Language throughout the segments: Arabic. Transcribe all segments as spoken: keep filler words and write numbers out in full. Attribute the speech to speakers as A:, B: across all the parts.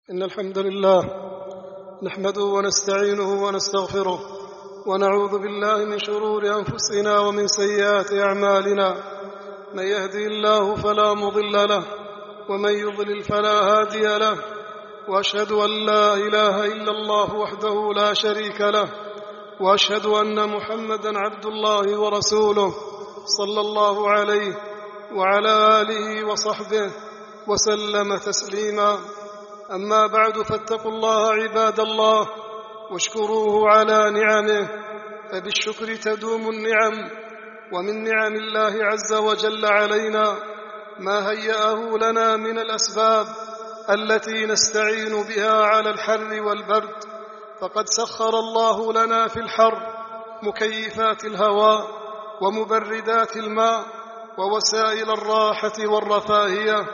A: إن الحمد لله نحمده ونستعينه ونستغفره ونعوذ بالله من شرور أنفسنا ومن سيئات أعمالنا. من يهدي الله فلا مضل له ومن يضلل فلا هادي له، وأشهد أن لا إله إلا الله وحده لا شريك له، وأشهد أن محمدًا عبد الله ورسوله صلى الله عليه وعلى آله وصحبه وسلم تسليما. أما بعد، فاتقوا الله عباد الله واشكروه على نعمه، فبالشكر تدوم النعم. ومن نعم الله عز وجل علينا ما هيأه لنا من الأسباب التي نستعين بها على الحر والبرد، فقد سخر الله لنا في الحر مكيفات الهواء ومبردات الماء ووسائل الراحة والرفاهية،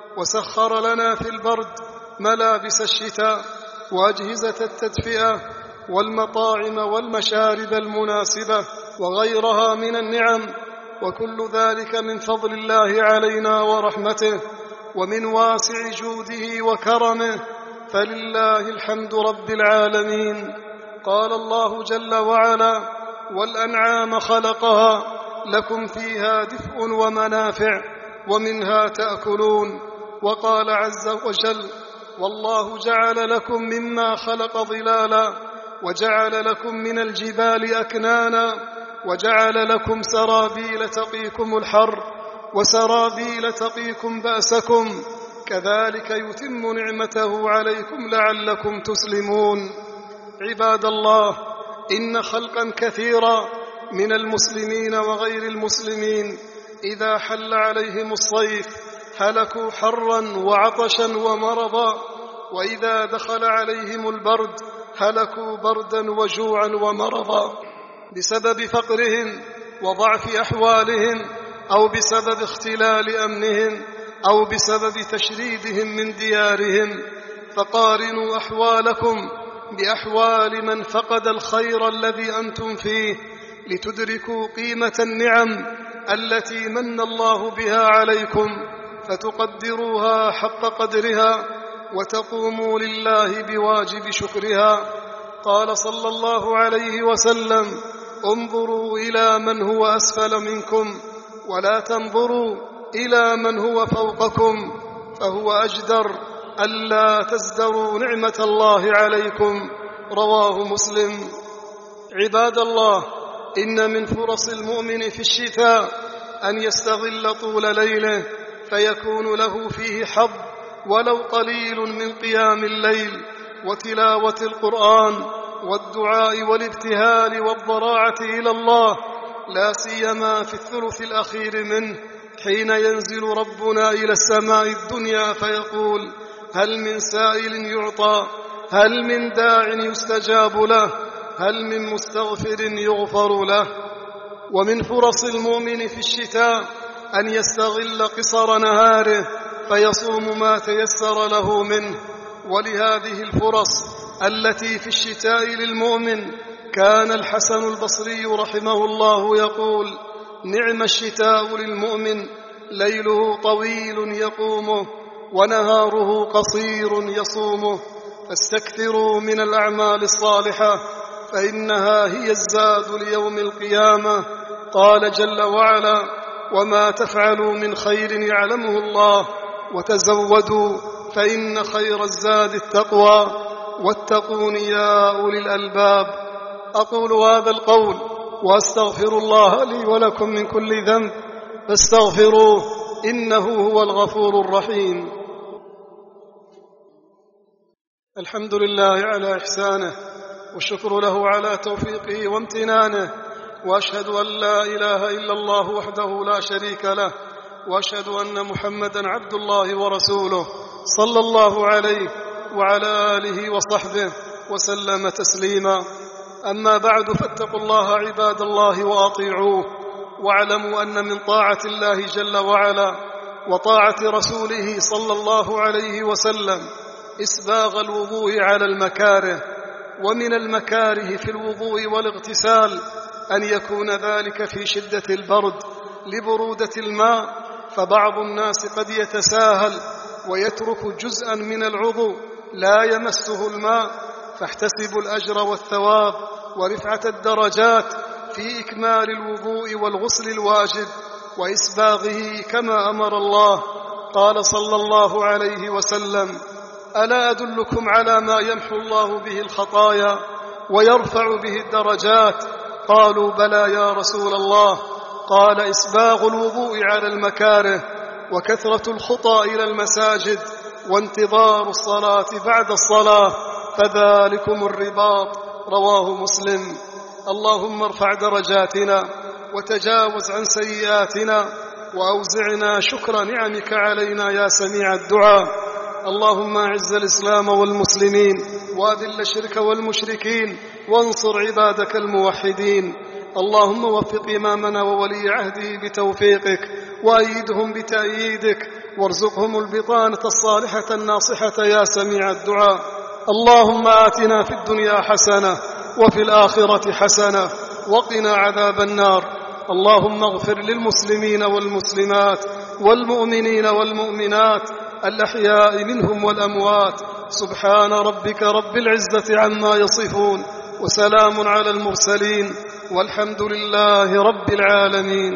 A: وسخر لنا في البرد ملابس الشتاء وأجهزة التدفئة والمطاعم والمشارب المناسبة وغيرها من النعم، وكل ذلك من فضل الله علينا ورحمته ومن واسع جوده وكرمه، فلله الحمد رب العالمين. قال الله جل وعلا: والأنعام خلقها لكم فيها دفء ومنافع ومنها تأكلون. وقال عز وجل: والله جعل لكم مما خلق ظلالا وجعل لكم من الجبال أكنانا وجعل لكم سرابيل تقيكم الحر وسرابيل تقيكم بأسكم، كذلك يتم نعمته عليكم لعلكم تسلمون. عباد الله، إن خلقا كثيرا من المسلمين وغير المسلمين إذا حل عليهم الصيف هلكوا حرا وعطشا ومرضا، وإذا دخل عليهم البرد هلكوا بردا وجوعا ومرضا، بسبب فقرهم وضعف أحوالهم، أو بسبب اختلال أمنهم، أو بسبب تشريدهم من ديارهم. فقارنوا أحوالكم بأحوال من فقد الخير الذي أنتم فيه، لتدركوا قيمة النعم التي من الله بها عليكم، فتقدروها حق قدرها وتقوموا لله بواجب شكرها. قال صلى الله عليه وسلم: انظروا إلى من هو أسفل منكم ولا تنظروا إلى من هو فوقكم، فهو أجدر ألا تزدروا نعمة الله عليكم. رواه مسلم. عباد الله، إن من فرص المؤمن في الشتاء أن يستغل طول ليله، فيكون له فيه حظ ولو قليل من قيام الليل وتلاوة القرآن والدعاء والابتهال والضراعة إلى الله، لا سيما في الثلث الأخير منه، حين ينزل ربنا إلى السماء الدنيا فيقول: هل من سائل يعطى؟ هل من داع يستجاب له؟ هل من مستغفر يغفر له؟ ومن فرص المؤمن في الشتاء أن يستغل قصر نهاره فيصوم ما تيسر له منه. ولهذه الفرص التي في الشتاء للمؤمن كان الحسن البصري رحمه الله يقول: نعم الشتاء للمؤمن، ليله طويل يقومه ونهاره قصير يصومه، فاستكثروا من الأعمال الصالحة فإنها هي الزاد ليوم القيامة. قال جل وعلا: وما تفعلوا من خير يعلمه الله وتزودوا فإن خير الزاد التقوى واتقون يا أولي الألباب. أقول هذا القول وأستغفر الله لي ولكم من كل ذنب، فاستغفروه إنه هو الغفور الرحيم. الحمد لله على إحسانه، والشكر له على توفيقه وامتنانه، وأشهد أن لا إله إلا الله وحده لا شريك له، وأشهد أن محمدًا عبد الله ورسوله صلى الله عليه وعلى آله وصحبه وسلم تسليما. أما بعد، فاتقوا الله عباد الله وأطيعوه، واعلموا أن من طاعة الله جل وعلا وطاعة رسوله صلى الله عليه وسلم إسباغ الوضوء على المكاره. ومن المكاره في الوضوء والاغتسال أن يكون ذلك في شدة البرد لبرودة الماء، فبعض الناس قد يتساهل ويترك جزءا من العضو لا يمسه الماء، فاحتسبوا الأجر والثواب ورفعة الدرجات في إكمال الوضوء والغسل الواجب وإسباغه كما أمر الله. قال صلى الله عليه وسلم: ألا أدلكم على ما يمحو الله به الخطايا ويرفع به الدرجات؟ قالوا: بلى يا رسول الله. قال: إسباغ الوضوء على المكاره، وكثرة الخطى إلى المساجد، وانتظار الصلاة بعد الصلاة، فذلكم الرباط. رواه مسلم. اللهم ارفع درجاتنا وتجاوز عن سيئاتنا وأوزعنا شكر نعمك علينا يا سميع الدعاء. اللهم أعز الإسلام والمسلمين وأذل الشرك والمشركين وانصر عبادك الموحدين. اللهم وفق إمامنا وولي عهده بتوفيقك وأيدهم بتأييدك وارزقهم البطانة الصالحة الناصحة يا سميع الدعاء. اللهم آتنا في الدنيا حسنة وفي الآخرة حسنة وقنا عذاب النار. اللهم اغفر للمسلمين والمسلمات والمؤمنين والمؤمنات الأحياء منهم والأموات. سبحان ربك رب العزة عما يصفون، وسلام على المرسلين، والحمد لله رب العالمين.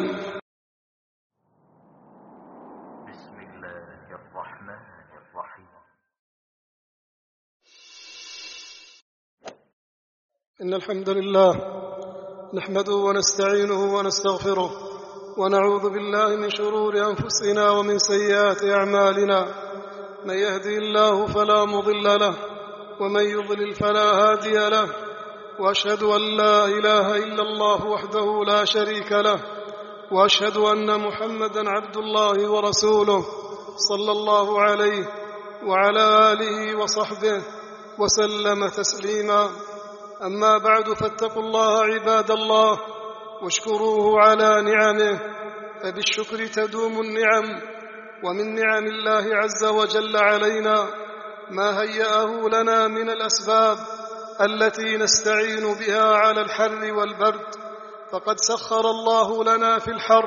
B: بسم الله الرحمن الرحيم.
A: إن الحمد لله نحمده ونستعينه ونستغفره ونعوذ بالله من شرور أنفسنا ومن سيئات أعمالنا. من يهدي الله فلا مضل له ومن يضلل فلا هادي له، وأشهد أن لا إله إلا الله وحده لا شريك له، وأشهد أن محمدا عبد الله ورسوله صلى الله عليه وعلى آله وصحبه وسلم تسليما. أما بعد، فاتقوا الله عباد الله واشكروه على نعمه، فبالشكر تدوم النعم. ومن نعم الله عز وجل علينا ما هيأه لنا من الأسباب التي نستعين بها على الحر والبرد. فقد سخر الله لنا في الحر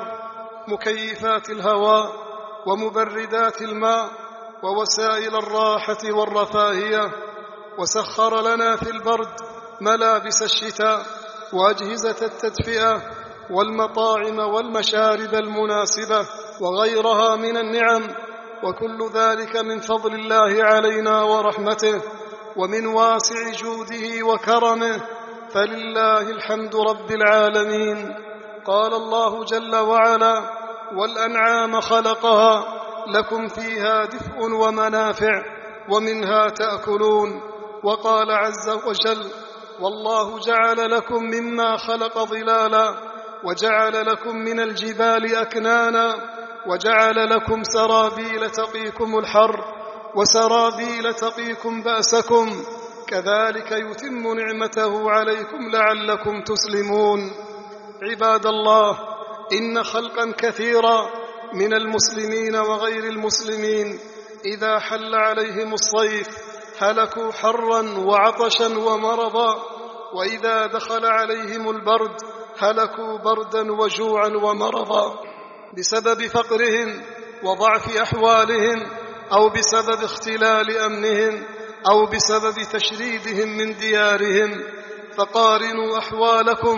A: مكيفات الهواء ومبردات الماء ووسائل الراحة والرفاهية، وسخر لنا في البرد ملابس الشتاء وأجهزة التدفئة والمطاعم والمشارب المناسبة وغيرها من النعم، وكل ذلك من فضل الله علينا ورحمته ومن واسع جوده وكرمه، فلله الحمد رب العالمين. قال الله جل وعلا: والأنعام خلقها لكم فيها دفء ومنافع ومنها تأكلون. وقال عز وجل: والله جعل لكم مما خلق ظلالا وجعل لكم من الجبال أكنانا وجعل لكم سرابيل تقيكم الحر وسرابيل تقيكم بأسكم، كذلك يتم نعمته عليكم لعلكم تسلمون. عباد الله، إن خلقا كثيرا من المسلمين وغير المسلمين إذا حل عليهم الصيف هلكوا حرا وعطشا ومرضا، وإذا دخل عليهم البرد هلكوا بردا وجوعا ومرضا، بسبب فقرهم وضعف أحوالهم، أو بسبب اختلال أمنهم، أو بسبب تشريدهم من ديارهم. فقارنوا أحوالكم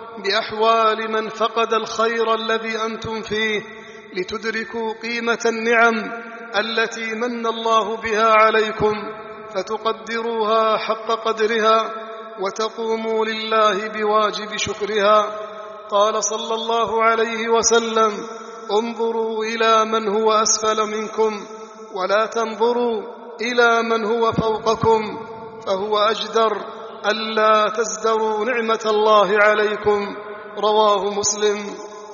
A: بأحوال من فقد الخير الذي أنتم فيه، لتدركوا قيمة النعم التي من الله بها عليكم، فتقدروها حق قدرها وتقوموا لله بواجب شكرها. قال صلى الله عليه وسلم: انظروا إلى من هو أسفل منكم ولا تنظروا إلى من هو فوقكم، فهو أجدر ألا تزدروا نعمة الله عليكم. رواه مسلم.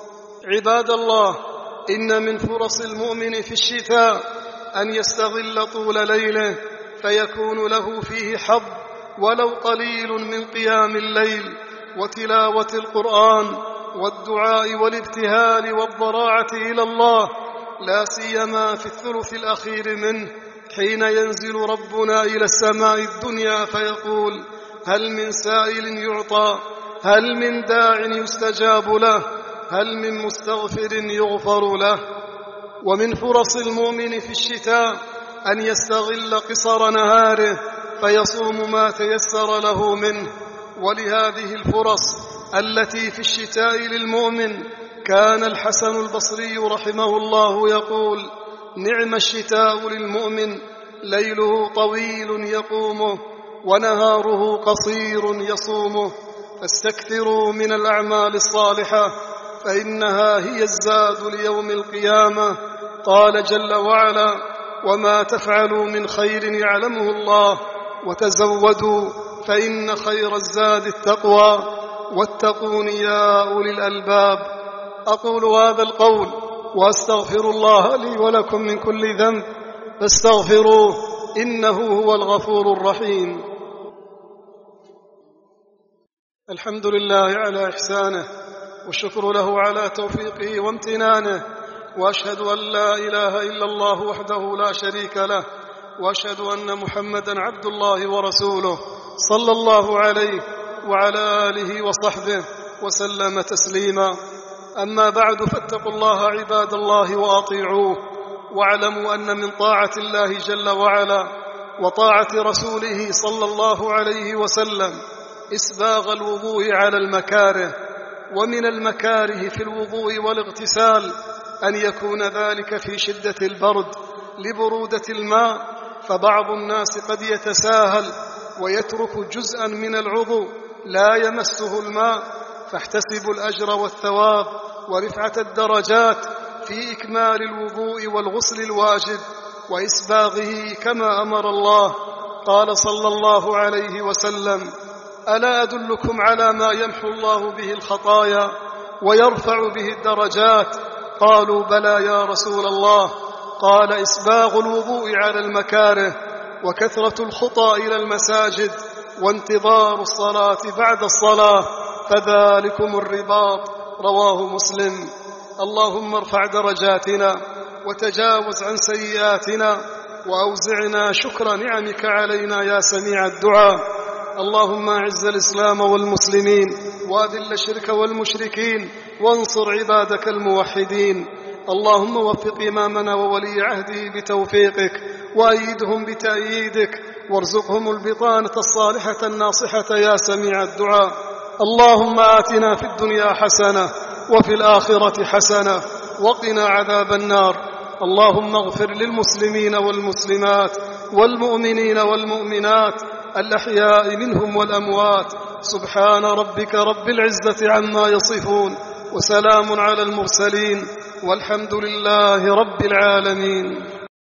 A: عباد الله، إن من فرص المؤمن في الشتاء أن يستغل طول ليله فيكون له فيه حظ ولو قليل من قيام الليل وتلاوة القرآن والدعاء والابتهال والضراعة إلى الله، لا سيما في الثلث الأخير منه، حين ينزل ربنا إلى السماء الدنيا فيقول: هل من سائل يعطى؟ هل من داع يستجاب له؟ هل من مستغفر يغفر له؟ ومن فرص المؤمن في الشتاء أن يستغل قصر نهاره فيصوم ما تيسر له منه. ولهذه الفرص التي في الشتاء للمؤمن كان الحسن البصري رحمه الله يقول: نعم الشتاء للمؤمن، ليله طويل يقومه ونهاره قصير يصومه، فاستكثروا من الأعمال الصالحة فإنها هي الزاد ليوم القيامة. قال جل وعلا: وما تفعلوا من خير يعلمه الله وتزودوا فإن خير الزاد التقوى واتقون يا أولي الألباب. أقول هذا القول وأستغفر الله لي ولكم من كل ذنب فاستغفروه إنه هو الغفور الرحيم. الحمد لله على إحسانه، والشكر له على توفيقه وامتنانه، وأشهد أن لا إله إلا الله وحده لا شريك له، وأشهد أن محمدًا عبد الله ورسوله صلى الله عليه وعلى آله وصحبه وسلم تسليما. أما بعد، فاتقوا الله عباد الله وأطيعوه، واعلموا أن من طاعة الله جل وعلا وطاعة رسوله صلى الله عليه وسلم إسباغ الوضوء على المكاره. ومن المكاره في الوضوء والاغتسال أن يكون ذلك في شدة البرد لبرودة الماء، فبعض الناس قد يتساهل ويترك جزءا من العضو لا يمسه الماء، فاحتسبوا الأجر والثواب ورفعة الدرجات في إكمال الوضوء والغسل الواجب وإسباغه كما أمر الله. قال صلى الله عليه وسلم: ألا أدلكم على ما يمحو الله به الخطايا ويرفع به الدرجات؟ قالوا: بلى يا رسول الله. قال: إسباغ الوضوء على المكاره، وكثرة الخطى إلى المساجد، وانتظار الصلاة بعد الصلاة، فذلكم الرباط. رواه مسلم. اللهم ارفع درجاتنا وتجاوز عن سيئاتنا، وأوزعنا شكر نعمك علينا يا سميع الدعاء. اللهم أعز الإسلام والمسلمين، وأذل الشرك والمشركين، وانصر عبادك الموحدين. اللهم وفق إمامنا وولي عهده بتوفيقك، وأيدهم بتأييدك، وارزقهم البطانة الصالحة الناصحة يا سميع الدعاء. اللهم آتنا في الدنيا حسنة وفي الآخرة حسنة وقنا عذاب النار. اللهم اغفر للمسلمين والمسلمات والمؤمنين والمؤمنات الأحياء منهم والأموات. سبحان ربك رب العزة عما يصفون، وسلام على المرسلين، والحمد لله رب العالمين.